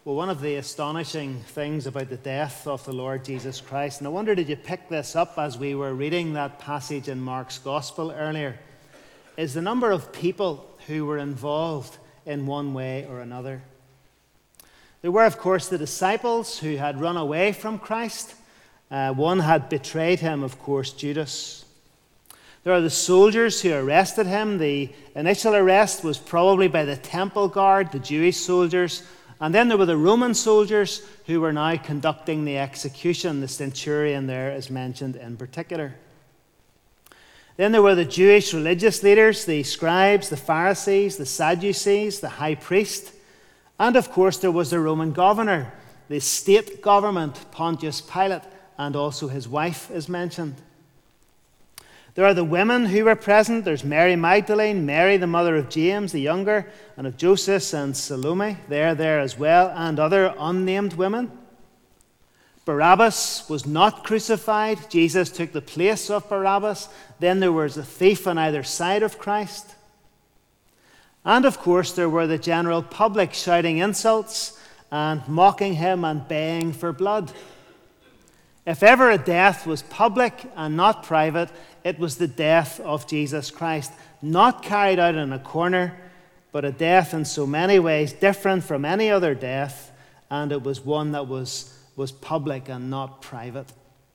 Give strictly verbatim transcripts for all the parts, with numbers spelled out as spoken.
Well, one of the astonishing things about the death of the Lord Jesus Christ, and I wonder did you pick this up as we were reading that passage in Mark's Gospel earlier, is the number of people who were involved in one way or another. There were, of course, the disciples who had run away from Christ. Uh, one had betrayed him, of course, Judas. There are the soldiers who arrested him. The initial arrest was probably by the temple guard, the Jewish soldiers. And then there were the Roman soldiers who were now conducting the execution. The centurion there is mentioned in particular. Then there were the Jewish religious leaders, the scribes, the Pharisees, the Sadducees, the high priest. And of course there was the Roman governor, the state government, Pontius Pilate, and also his wife is mentioned. There are the women who were present. There's Mary Magdalene, Mary the mother of James the younger, and of Joseph and Salome. They're there as well, and other unnamed women. Barabbas was not crucified. Jesus took the place of Barabbas. Then there was a thief on either side of Christ. And of course there were the general public shouting insults and mocking him and baying for blood. If ever a death was public and not private, it was the death of Jesus Christ, not carried out in a corner, but a death in so many ways different from any other death, and it was one that was, was public and not private.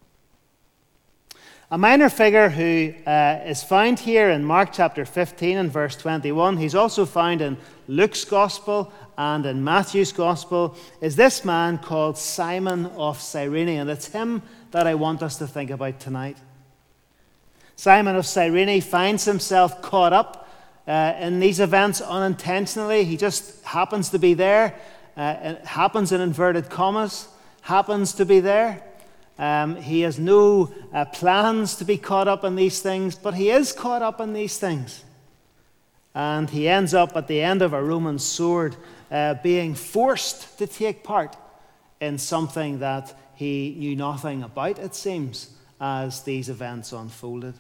A minor figure who uh, is found here in Mark chapter fifteen and verse twenty-one, he's also found in Luke's Gospel and in Matthew's Gospel, is this man called Simon of Cyrene, and it's him that I want us to think about tonight. Simon of Cyrene finds himself caught up uh, in these events unintentionally. He just happens to be there. Uh, it happens in inverted commas, happens to be there. Um, he has no uh, plans to be caught up in these things, but he is caught up in these things. And he ends up at the end of a Roman sword uh, being forced to take part in something that he knew nothing about, it seems, as these events unfolded.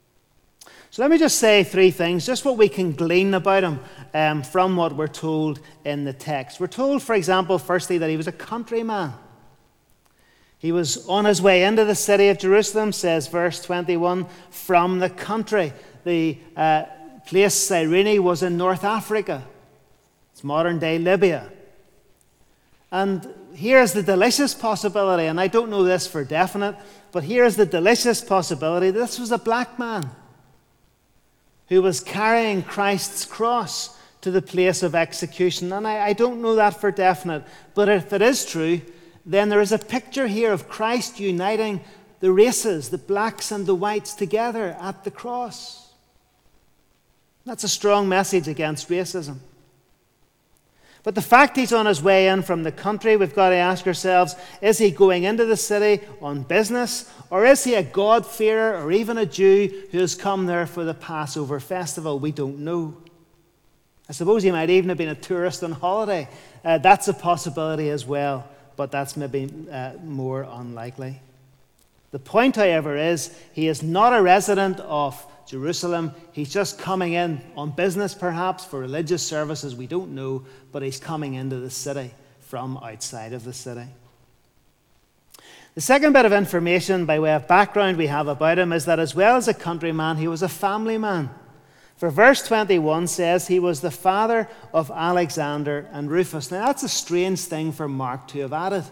So let me just say three things, just what we can glean about him um, from what we're told in the text. We're told, for example, firstly, that he was a countryman. He was on his way into the city of Jerusalem, says verse twenty-one, from the country. The uh, place Cyrene was in North Africa. It's modern-day Libya. And here's the delicious possibility, and I don't know this for definite, but here's the delicious possibility. This was a black man who was carrying Christ's cross to the place of execution. And I, I don't know that for definite, but if it is true, then there is a picture here of Christ uniting the races, the blacks and the whites, together at the cross. That's a strong message against racism. But the fact he's on his way in from the country, we've got to ask ourselves, is he going into the city on business, or is he a God-fearer or even a Jew who has come there for the Passover festival? We don't know. I suppose he might even have been a tourist on holiday. Uh, that's a possibility as well, but that's maybe uh, more unlikely. The point, however, is he is not a resident of Jerusalem. He's just coming in on business, perhaps, for religious services. We don't know, but he's coming into the city from outside of the city. The second bit of information by way of background we have about him is that as well as a countryman, he was a family man. For verse twenty-one says he was the father of Alexander and Rufus. Now that's a strange thing for Mark to have added.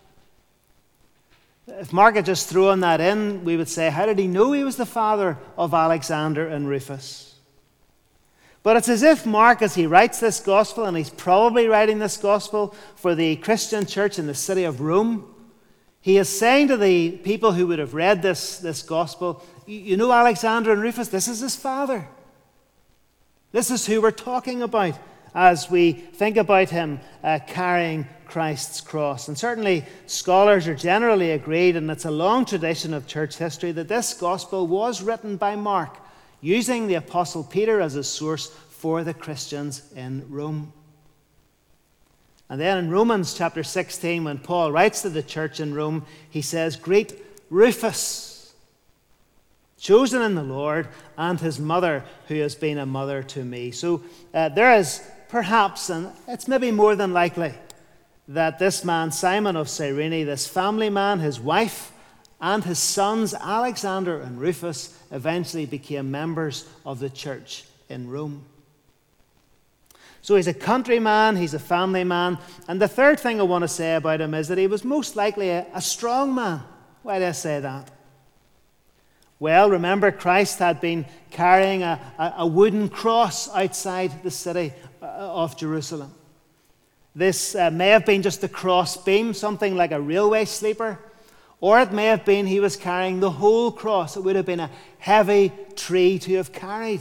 If Mark had just thrown that in, we would say, how did he know he was the father of Alexander and Rufus? But it's as if Mark, as he writes this gospel, and he's probably writing this gospel for the Christian church in the city of Rome, he is saying to the people who would have read this, this gospel, you know Alexander and Rufus, this is his father. This is who we're talking about as we think about him uh, carrying Christ's cross. And certainly scholars are generally agreed, and it's a long tradition of church history, that this gospel was written by Mark, using the Apostle Peter as a source for the Christians in Rome. And then in Romans chapter sixteen, when Paul writes to the church in Rome, he says, greet Rufus, chosen in the Lord, and his mother, who has been a mother to me. So uh, there is perhaps, and it's maybe more than likely, that this man, Simon of Cyrene, this family man, his wife, and his sons, Alexander and Rufus, eventually became members of the church in Rome. So he's a countryman, he's a family man. And the third thing I want to say about him is that he was most likely a, a strong man. Why do I say that? Well, remember, Christ had been carrying a, a, a wooden cross outside the city of Jerusalem. This uh, may have been just a cross beam, something like a railway sleeper, or it may have been he was carrying the whole cross. It would have been a heavy tree to have carried.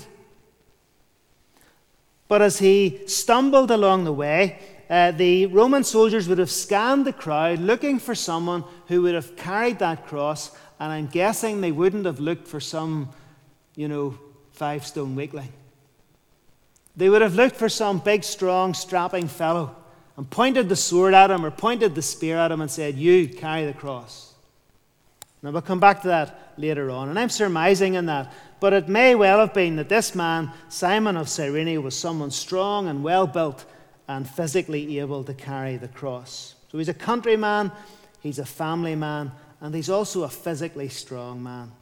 But as he stumbled along the way, uh, the Roman soldiers would have scanned the crowd looking for someone who would have carried that cross, and I'm guessing they wouldn't have looked for some, you know, five-stone weakling. They would have looked for some big, strong, strapping fellow and pointed the sword at him or pointed the spear at him and said, "You carry the cross." Now, we'll come back to that later on, and I'm surmising in that. But it may well have been that this man, Simon of Cyrene, was someone strong and well-built and physically able to carry the cross. So he's a countryman, he's a family man, and he's also a physically strong man.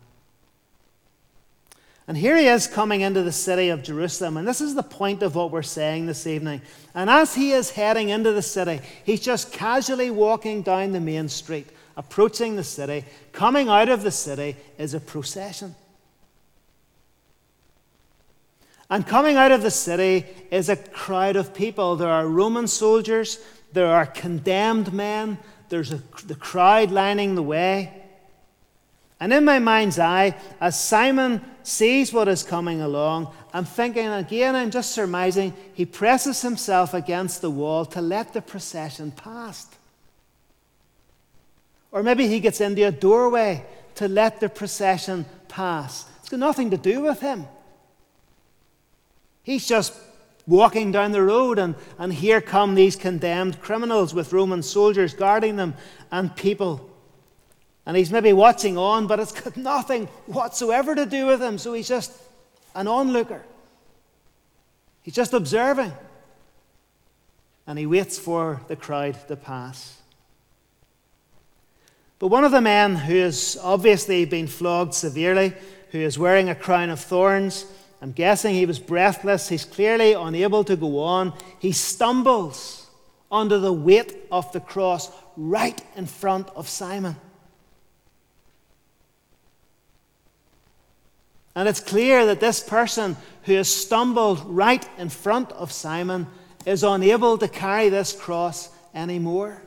And here he is coming into the city of Jerusalem, and this is the point of what we're saying this evening. And as he is heading into the city, he's just casually walking down the main street, approaching the city. Coming out of the city is a procession. And coming out of the city is a crowd of people. There are Roman soldiers, there are condemned men, there's a, the crowd lining the way. And in my mind's eye, as Simon sees what is coming along, I'm thinking, again, I'm just surmising, he presses himself against the wall to let the procession pass. Or maybe he gets into a doorway to let the procession pass. It's got nothing to do with him. He's just walking down the road, and, and here come these condemned criminals with Roman soldiers guarding them and people. And he's maybe watching on, but it's got nothing whatsoever to do with him. So he's just an onlooker. He's just observing. And he waits for the crowd to pass. But one of the men who has obviously been flogged severely, who is wearing a crown of thorns, I'm guessing he was breathless, he's clearly unable to go on. He stumbles under the weight of the cross right in front of Simon. And it's clear that this person who has stumbled right in front of Simon is unable to carry this cross anymore.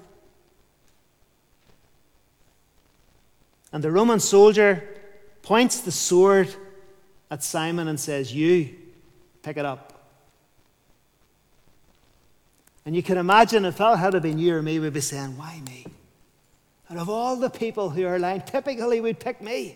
And the Roman soldier points the sword at Simon and says, "You, pick it up." And you can imagine if that had been you or me, we'd be saying, "Why me? Out of all the people who are lying, typically we'd pick me."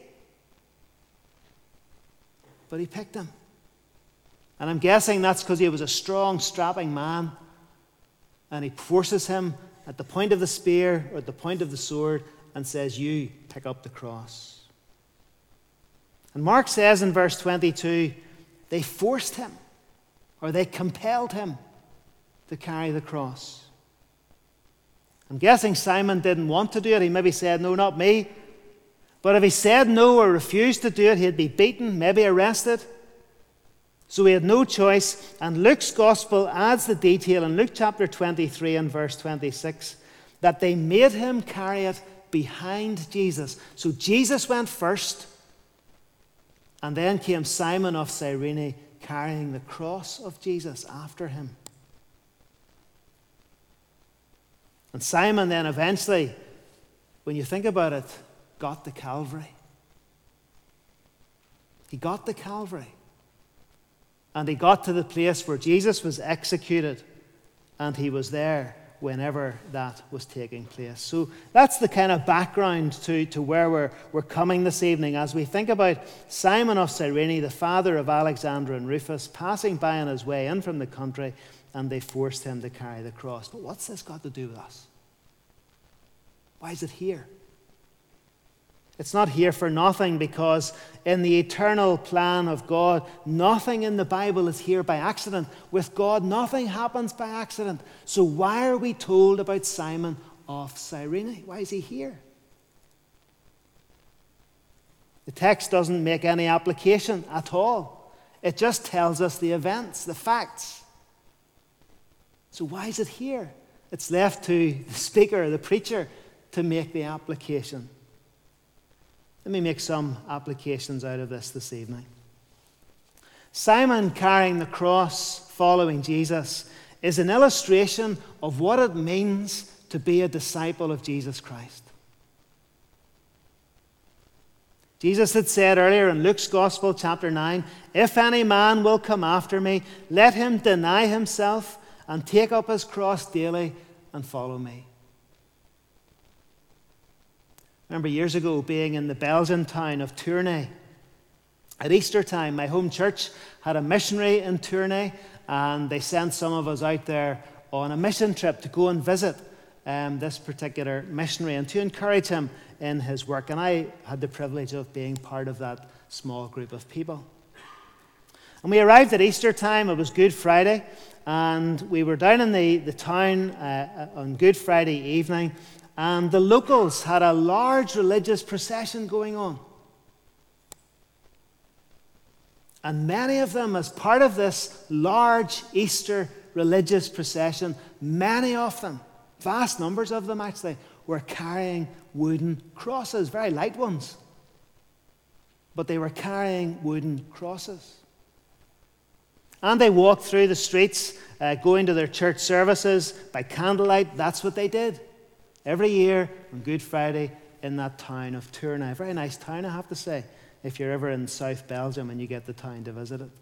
But he picked him. And I'm guessing that's because he was a strong, strapping man. And he forces him at the point of the spear or at the point of the sword and says, "You, pick up the cross." And Mark says in verse twenty-two, they forced him, or they compelled him to carry the cross. I'm guessing Simon didn't want to do it. He maybe said, "No, not me." But if he said no or refused to do it, he'd be beaten, maybe arrested. So he had no choice. And Luke's gospel adds the detail in Luke chapter twenty-three and verse twenty-six that they made him carry it behind Jesus. So Jesus went first, and then came Simon of Cyrene carrying the cross of Jesus after him. And Simon then eventually, when you think about it, got the Calvary. He got the Calvary. And he got to the place where Jesus was executed, and he was there whenever that was taking place. So that's the kind of background to, to where we're, we're coming this evening as we think about Simon of Cyrene, the father of Alexander and Rufus, passing by on his way in from the country, and they forced him to carry the cross. But what's this got to do with us? Why is it here? It's not here for nothing, because in the eternal plan of God, nothing in the Bible is here by accident. With God, nothing happens by accident. So why are we told about Simon of Cyrene? Why is he here? The text doesn't make any application at all. It just tells us the events, the facts. So why is it here? It's left to the speaker, the preacher, to make the application. Let me make some applications out of this this evening. Simon carrying the cross, following Jesus, is an illustration of what it means to be a disciple of Jesus Christ. Jesus had said earlier in Luke's Gospel, chapter nine, "If any man will come after me, let him deny himself and take up his cross daily and follow me." I remember years ago being in the Belgian town of Tournai. At Easter time, my home church had a missionary in Tournai, and they sent some of us out there on a mission trip to go and visit um, this particular missionary and to encourage him in his work. And I had the privilege of being part of that small group of people. And we arrived at Easter time. It was Good Friday, and we were down in the, the town uh, on Good Friday evening, and the locals had a large religious procession going on. And many of them, as part of this large Easter religious procession, many of them, vast numbers of them actually, were carrying wooden crosses, very light ones. But they were carrying wooden crosses. And they walked through the streets, uh, going to their church services by candlelight. That's what they did every year on Good Friday in that town of Tournai. A very nice town, I have to say, if you're ever in South Belgium and you get the time to visit it.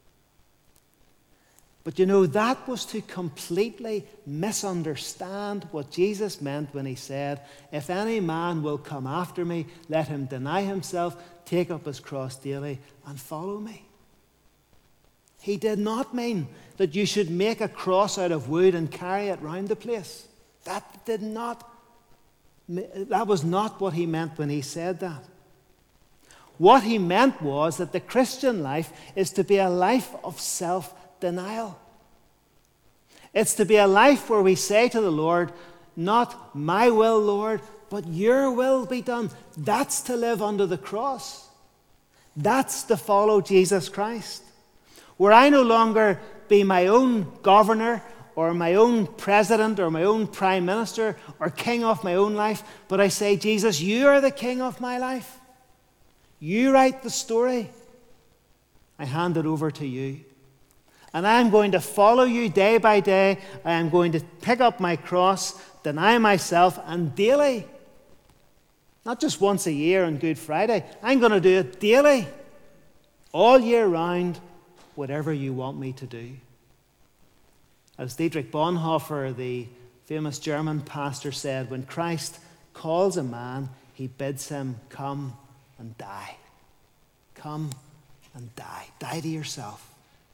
But you know, that was to completely misunderstand what Jesus meant when he said, "If any man will come after me, let him deny himself, take up his cross daily, and follow me." He did not mean that you should make a cross out of wood and carry it round the place. That did not, that was not what he meant when he said that. What he meant was that the Christian life is to be a life of self-denial. It's to be a life where we say to the Lord, "Not my will, Lord, but your will be done." That's to live under the cross. That's to follow Jesus Christ. Where I no longer be my own governor or my own president or my own prime minister or king of my own life, but I say, "Jesus, you are the king of my life. You write the story. I hand it over to you. And I am going to follow you day by day. I am going to pick up my cross, deny myself, and daily. Not just once a year on Good Friday. I'm going to do it daily. All year round, whatever you want me to do." As Dietrich Bonhoeffer, the famous German pastor, said, when Christ calls a man, he bids him come and die. Come and die. Die to yourself.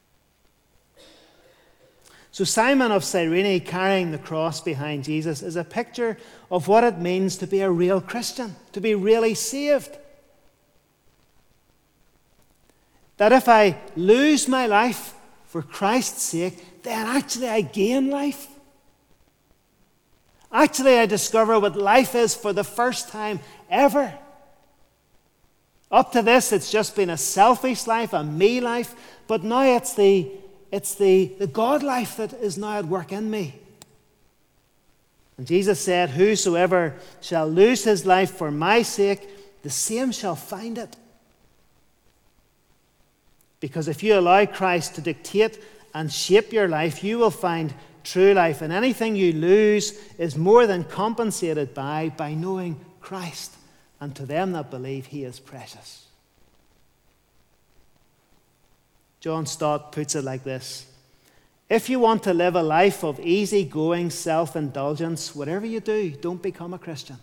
So Simon of Cyrene carrying the cross behind Jesus is a picture of what it means to be a real Christian, to be really saved. That if I lose my life for Christ's sake, then actually I gain life. Actually, I discover what life is for the first time ever. Up to this, it's just been a selfish life, a me life, but now it's the, it's the, the God life that is now at work in me. And Jesus said, "Whosoever shall lose his life for my sake, the same shall find it." Because if you allow Christ to dictate and shape your life, you will find true life. And anything you lose is more than compensated by, by knowing Christ. And to them that believe, he is precious. John Stott puts it like this: if you want to live a life of easy-going self-indulgence, whatever you do, don't become a Christian.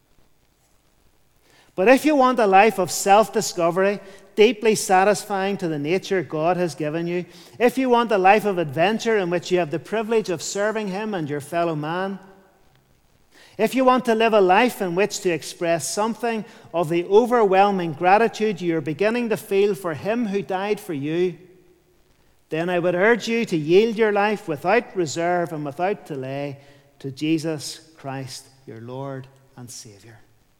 But if you want a life of self-discovery, deeply satisfying to the nature God has given you, if you want a life of adventure in which you have the privilege of serving him and your fellow man, If you want to live a life in which to express something of the overwhelming gratitude you are beginning to feel for him who died for you, then I would urge you to yield your life without reserve and without delay to Jesus Christ, your Lord and Savior.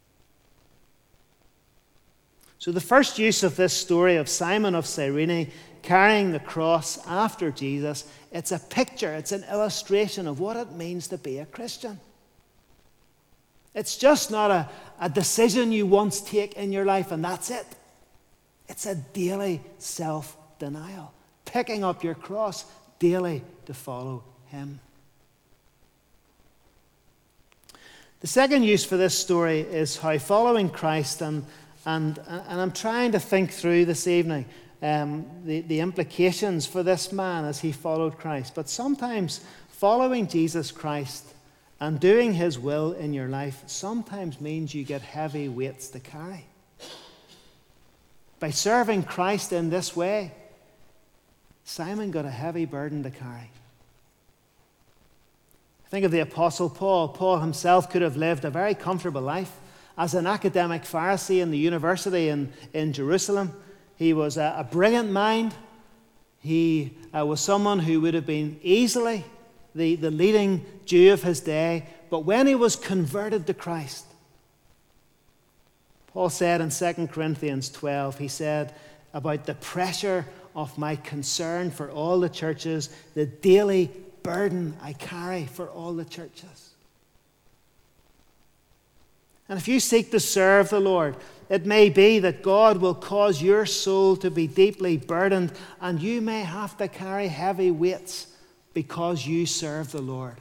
So the first use of this story of Simon of Cyrene carrying the cross after Jesus, it's a picture, it's an illustration of what it means to be a Christian. It's just not a, a decision you once take in your life and that's it. It's a daily self-denial, picking up your cross daily to follow him. The second use for this story is how following Christ, and, and, and I'm trying to think through this evening um, the, the implications for this man as he followed Christ. But sometimes following Jesus Christ and doing his will in your life sometimes means you get heavy weights to carry. By serving Christ in this way, Simon got a heavy burden to carry. Think of the Apostle Paul. Paul himself could have lived a very comfortable life as an academic Pharisee in the university in, in Jerusalem. He was a, a brilliant mind. He uh, was someone who would have been easily the, the leading Jew of his day. But when he was converted to Christ, Paul said in Second Corinthians twelve, he said about the pressure of my concern for all the churches, the daily burden I carry for all the churches. And if you seek to serve the Lord, it may be that God will cause your soul to be deeply burdened, and you may have to carry heavy weights because you serve the Lord.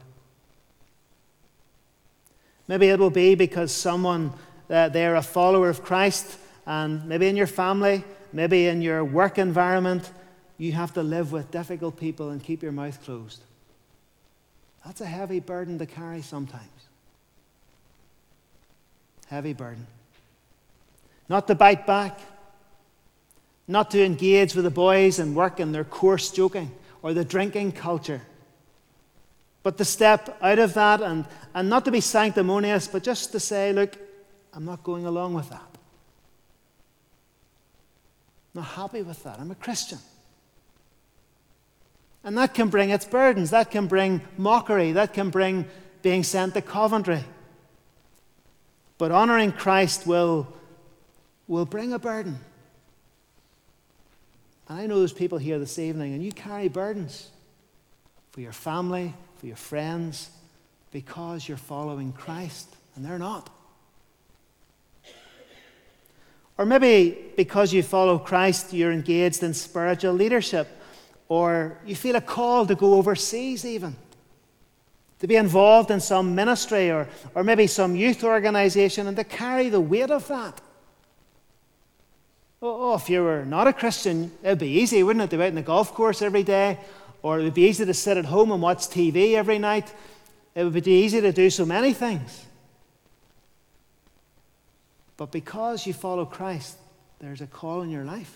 Maybe it will be because someone, uh, they're a follower of Christ, and maybe in your family, maybe in your work environment, you have to live with difficult people and keep your mouth closed. That's a heavy burden to carry sometimes. Heavy burden. Not to bite back. Not to engage with the boys and work in their coarse joking or the drinking culture. But to step out of that and, and not to be sanctimonious, but just to say, look, I'm not going along with that. I'm not happy with that. I'm a Christian. And that can bring its burdens. That can bring mockery. That can bring being sent to Coventry. But honouring Christ will, will bring a burden. And I know there's people here this evening, and you carry burdens for your family, for your friends, because you're following Christ, and they're not. Or maybe because you follow Christ, you're engaged in spiritual leadership, or you feel a call to go overseas even, to be involved in some ministry or, or maybe some youth organization and to carry the weight of that. Oh, if you were not a Christian, it would be easy, wouldn't it, to be out in the golf course every day, or it would be easy to sit at home and watch T V every night. It would be easy to do so many things. But because you follow Christ, there's a call in your life.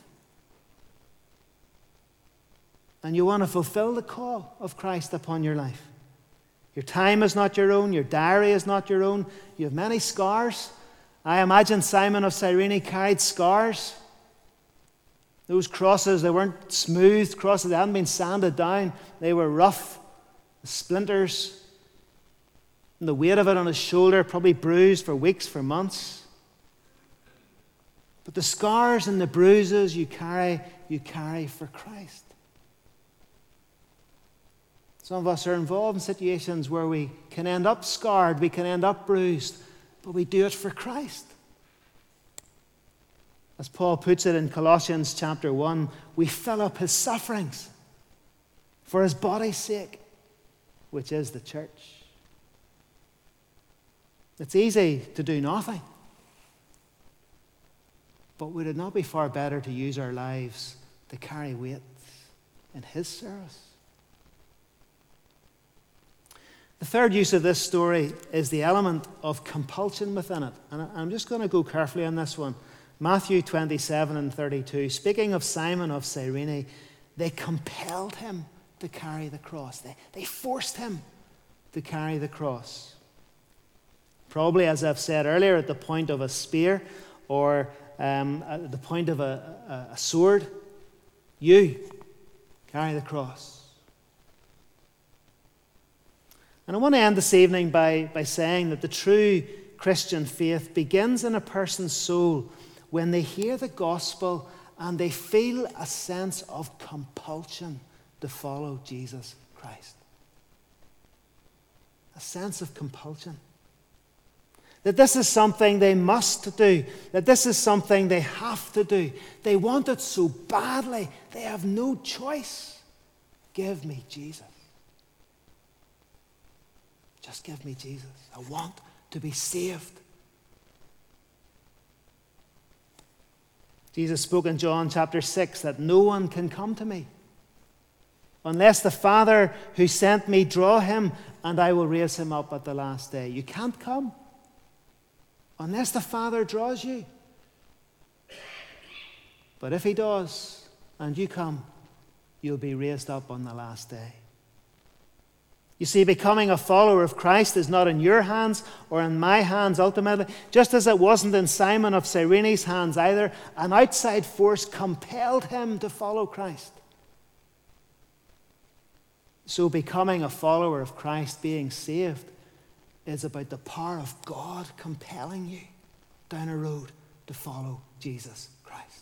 And you want to fulfill the call of Christ upon your life. Your time is not your own. Your diary is not your own. You have many scars. I imagine Simon of Cyrene carried scars. Those crosses, they weren't smooth crosses. They hadn't been sanded down. They were rough, splinters. And the weight of it on his shoulder, probably bruised for weeks, for months. But the scars and the bruises you carry, you carry for Christ. Some of us are involved in situations where we can end up scarred, we can end up bruised, but we do it for Christ. As Paul puts it in Colossians chapter one, we fill up his sufferings for his body's sake, which is the church. It's easy to do nothing, but would it not be far better to use our lives to carry weight in his service? The third use of this story is the element of compulsion within it. And I'm just going to go carefully on this one. Matthew twenty-seven and thirty-two. Speaking of Simon of Cyrene, they compelled him to carry the cross. They, they forced him to carry the cross. Probably, as I've said earlier, at the point of a spear or um, at the point of a, a, a sword. You carry the cross. And I want to end this evening by, by saying that the true Christian faith begins in a person's soul when they hear the gospel and they feel a sense of compulsion to follow Jesus Christ. A sense of compulsion. That this is something they must do. That this is something they have to do. They want it so badly, they have no choice. Give me Jesus. Just give me Jesus. I want to be saved. Jesus spoke in John chapter six that no one can come to me unless the Father who sent me draw him, and I will raise him up at the last day. You can't come unless the Father draws you. But if he does, and you come, you'll be raised up on the last day. You see, becoming a follower of Christ is not in your hands or in my hands ultimately, just as it wasn't in Simon of Cyrene's hands either. An outside force compelled him to follow Christ. So becoming a follower of Christ, being saved, is about the power of God compelling you down a road to follow Jesus Christ.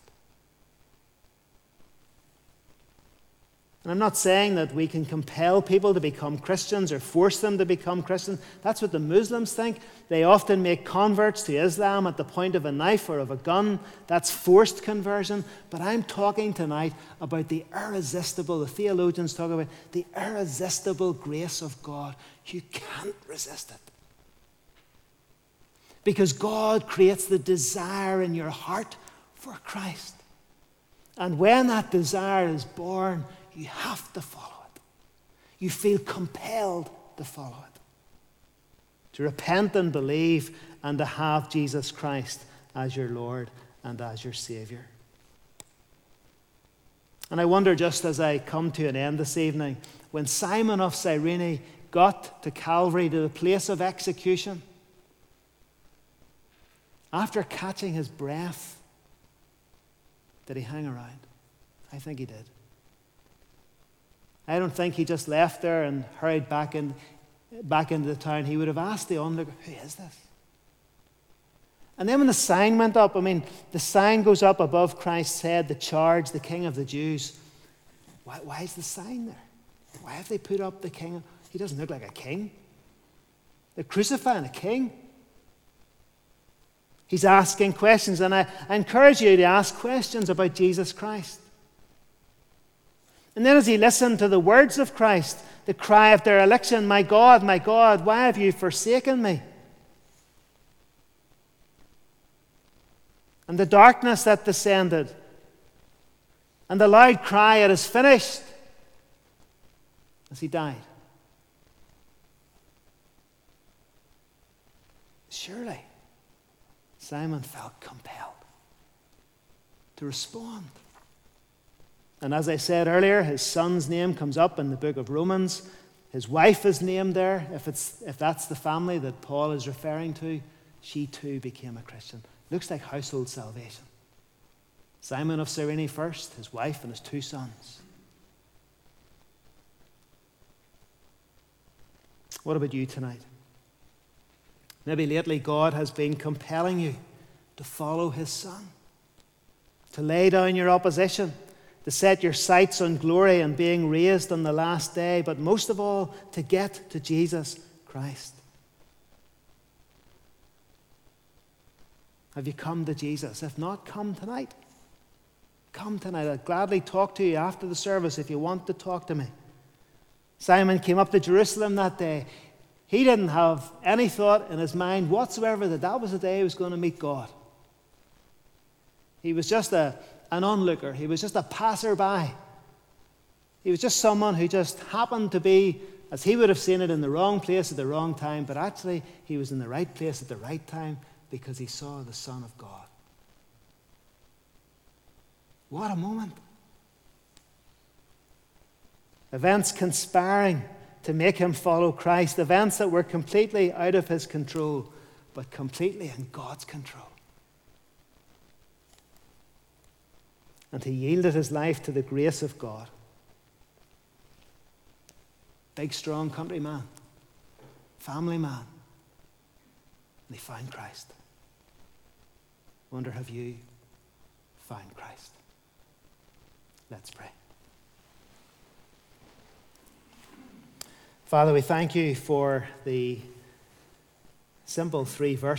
And I'm not saying that we can compel people to become Christians or force them to become Christians. That's what the Muslims think. They often make converts to Islam at the point of a knife or of a gun. That's forced conversion. But I'm talking tonight about the irresistible, the theologians talk about the irresistible grace of God. You can't resist it. Because God creates the desire in your heart for Christ. And when that desire is born, you have to follow it. You feel compelled to follow it. To repent and believe and to have Jesus Christ as your Lord and as your Savior. And I wonder, just as I come to an end this evening, when Simon of Cyrene got to Calvary, to the place of execution, after catching his breath, did he hang around? I think he did. I don't think he just left there and hurried back, in, back into the town. He would have asked the onlooker, who is this? And then when the sign went up, I mean, the sign goes up above Christ's head, the charge, the King of the Jews. Why, why is the sign there? Why have they put up the king? He doesn't look like a king. They're crucifying a king. He's asking questions, and I, I encourage you to ask questions about Jesus Christ. And then as he listened to the words of Christ, the cry of their election, my God, my God, why have you forsaken me? And the darkness that descended, and the loud cry, it is finished, as he died. Surely, Simon felt compelled to respond. And as I said earlier, his son's name comes up in the book of Romans. His wife is named there. If, it's, if that's the family that Paul is referring to, she too became a Christian. Looks like household salvation. Simon of Cyrene first, his wife and his two sons. What about you tonight? Maybe lately God has been compelling you to follow his Son, to lay down your opposition, to set your sights on glory and being raised on the last day, but most of all, to get to Jesus Christ. Have you come to Jesus? If not, come tonight. Come tonight. I'd gladly talk to you after the service if you want to talk to me. Simon came up to Jerusalem that day. He didn't have any thought in his mind whatsoever that that was the day he was going to meet God. He was just a, an onlooker. He was just a passerby. He was just someone who just happened to be, as he would have seen it, in the wrong place at the wrong time, but actually he was in the right place at the right time because he saw the Son of God. What a moment. Events conspiring to make him follow Christ, events that were completely out of his control. but completely in God's control. And he yielded his life to the grace of God. Big, strong country man, family man. And he found Christ. Wonder, have you found Christ? Let's pray. Father, we thank you for the simple three verses